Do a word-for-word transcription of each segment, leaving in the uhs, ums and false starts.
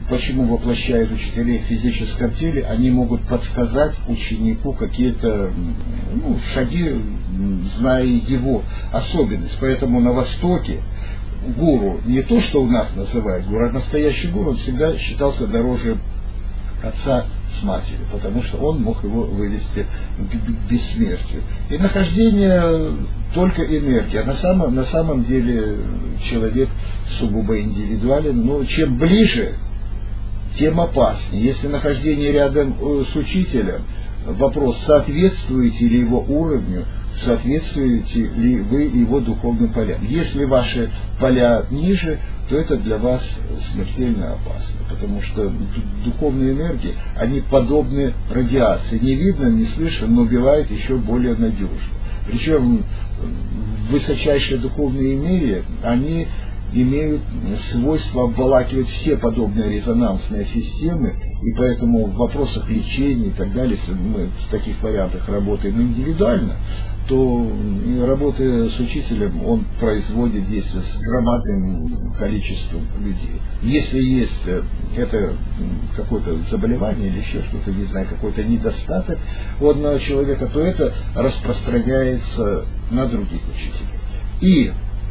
почему воплощают учителей в физическом теле, они могут подсказать ученику какие-то ну, шаги, зная его особенность. Поэтому на Востоке гуру не то, что у нас называют гуру, а настоящий гуру, он всегда считался дороже отца с матерью, потому что он мог его вывести к бессмертию. И нахождение только энергии, а на самом, на самом деле человек сугубо индивидуален, но чем ближе, тем опаснее. Если нахождение рядом с учителем, вопрос, соответствуете ли его уровню, соответствуете ли вы его духовным полям. Если ваши поля ниже, то это для вас смертельно опасно, потому что духовные энергии, они подобны радиации. Не видно, не слышно, но убивает еще более надежно. Причем высочайшие духовные мире, они имеют свойство обволакивать все подобные резонансные системы, и поэтому в вопросах лечения и так далее, если мы в таких вариантах работаем индивидуально, то работая с учителем, он производит действия с громадным количеством людей. Если есть это какое-то заболевание или еще что-то, не знаю, какой-то недостаток у одного человека, то это распространяется на других учителей. И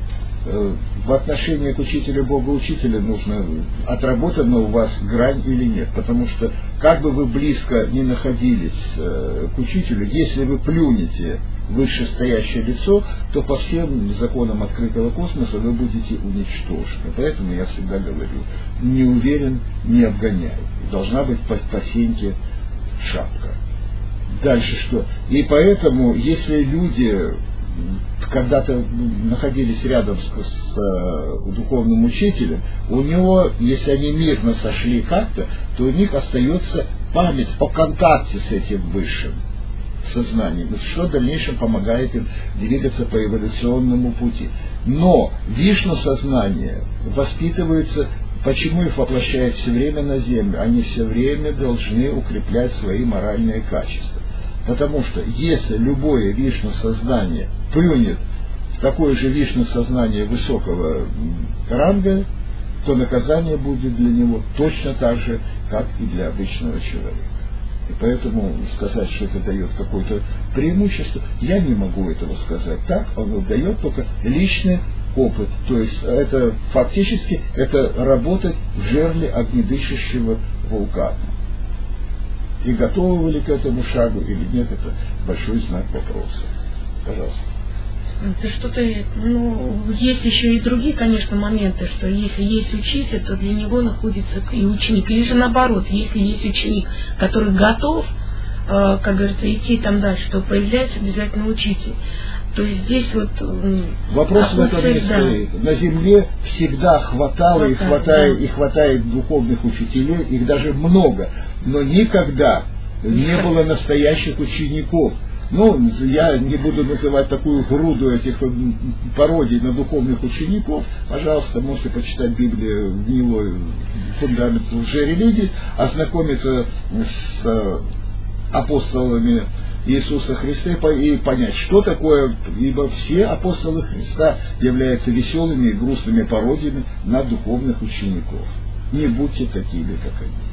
в отношении к учителю Бога Учителя нужно, отработана у вас грань или нет, потому что как бы вы близко не находились к учителю, если вы плюнете в вышестоящее лицо, то по всем законам открытого космоса вы будете уничтожены. Поэтому я всегда говорю, не уверен, не обгоняй. Должна быть по, по сеньке шапка. Дальше что? И поэтому, если люди когда-то находились рядом с, с э, духовным учителем, у него, если они мирно сошли как-то, то у них остается память о контакте с этим высшим сознанием, что в дальнейшем помогает им двигаться по эволюционному пути. Но Вишну сознание воспитывается, почему их воплощают все время на землю? Они все время должны укреплять свои моральные качества. Потому что если любое Вишну сознание плюнет в такое же Вишну сознание высокого ранга, то наказание будет для него точно так же, как и для обычного человека. И поэтому сказать, что это дает какое-то преимущество, я не могу этого сказать. Так, оно дает только личный опыт. То есть это фактически это работать в жерле огнедышащего вулкана. И готовы вы ли к этому шагу или нет, это большой знак вопроса. Пожалуйста. Это что-то, ну, есть еще и другие, конечно, моменты, что если есть учитель, то для него находится и ученик. Или же наоборот, если есть ученик, который готов, э, как говорится, идти там дальше, то появляется обязательно учитель. То есть здесь вот... Вопрос в этом не да. стоит. На земле всегда хватало хватает, и, хватает, да. и хватает духовных учителей, их даже много, но никогда не было настоящих учеников. Ну, я не буду называть такую груду этих пародий на духовных учеников. Пожалуйста, можете почитать Библию «Гнилой фундамент лжерелигии», ознакомиться с апостолами Иисуса Христа и понять, что такое, ибо все апостолы Христа являются веселыми и грустными пародиями на духовных учеников. Не будьте такими, как они.